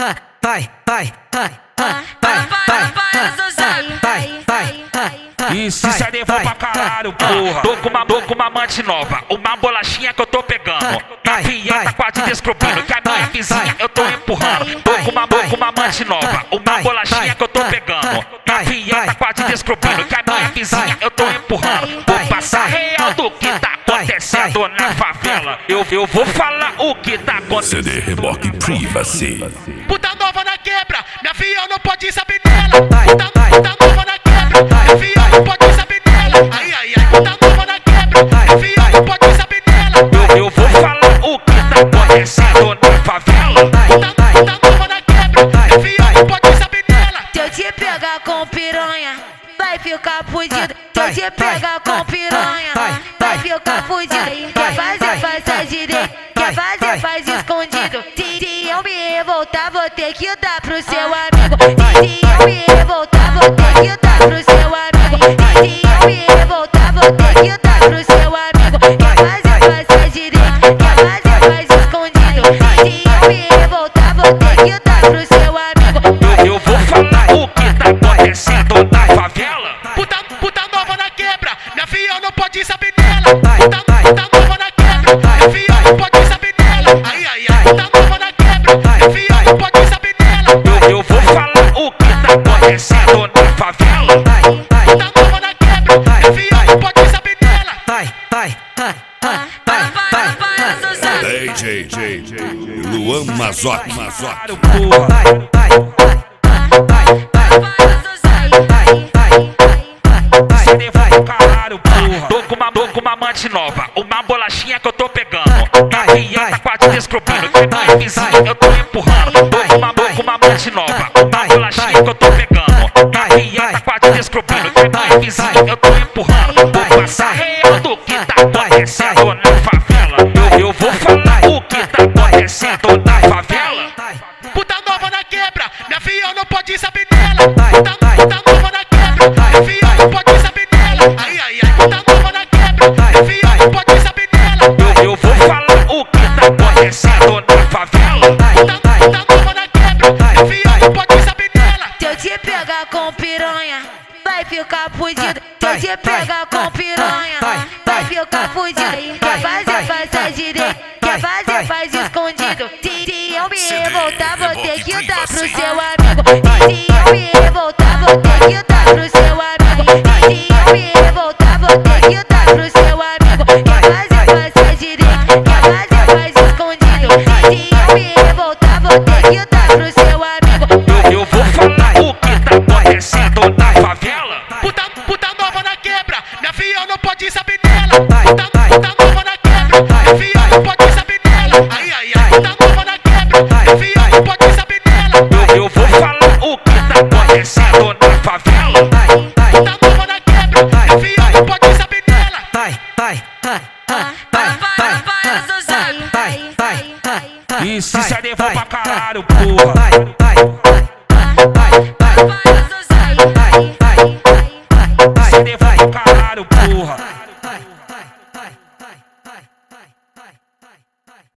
E se for pra caralho, porra. Tô com uma amante nova, uma bolachinha que eu tô pegando. Minha filha tá quase descobrindo que a minha vizinha eu tô empurrando. Tô com uma amante nova, uma bolachinha que eu tô pegando. Minha filha tá quase descobrindo que a minha vizinha eu tô empurrando. Vou passar real do que tá acontecendo na favela. Eu vou falar o que tá acontecendo. CD Reboque Privacy. Puta nova na quebra, minha filha não pode saber dela. Puta nova na quebra, minha filha não pode saber dela. Ai, puta nova na quebra, minha filha não pode saber dela. Eu vou falar o que tá acontecendo na favela. Puta nova na quebra, minha filha não pode saber dela. Se eu te pegar com piranha, vai ficar fudido. Se eu te pegar com piranha, vai ficar fudido. Quer fazer, faz a direita. Quer fazer, faz escondido. Se eu me revoltar, vou ter que dar pro seu amigo. Se eu me revoltar, vou ter que dar pro seu amigo. Se eu me revoltar, vou ter que dar pro seu amigo. Quer fazer, faz a direita. Quer fazer, faz escondido. Se eu me revoltar, vou ter que dar pro seu amigo. Eu vou falar o que tá acontecendo na favela. Puta nova na quebra, minha filha não pode saber dela. Puta nova na quebra, minha filha não pode saber dela. Ai, puta nova na quebra, minha filha não pode saber dela. Eu vou falar o que tá acontecendo na favela. Puta nova na quebra, minha filha não pode saber dela. DJ Luan Mazoc. Tô com uma amante nova, uma bolachinha que eu tô pegando. Minha filha tá quase descobrindo que a minha vizinha eu tô empurrando. Tô com uma amante nova, uma bolachinha que eu tô pegando. Minha filha tá quase descobrindo que a minha vizinha eu tô empurrando. Vou passar real do que tá acontecendo na favela. Eu vou falar o que tá acontecendo na favela. Puta nova na quebra, minha filha não pode saber dela. Puta nova na quebra, minha filha não pode saber dela. Ai, puta nova na quebra, minha filha não pode saber dela. Eu vou falar o que tá acontecendo na favela. Puta nova na quebra, minha filha não pode saber dela. Se eu te pegar com piranha, vai ficar fudido. Se eu te pegar com piranha, vai ficar fudido. Quer fazer, faz a direita. Quer fazer, faz escondido. Se eu me revoltar, vou ter que dar pro seu amigo. Se eu me revoltar, vou ter que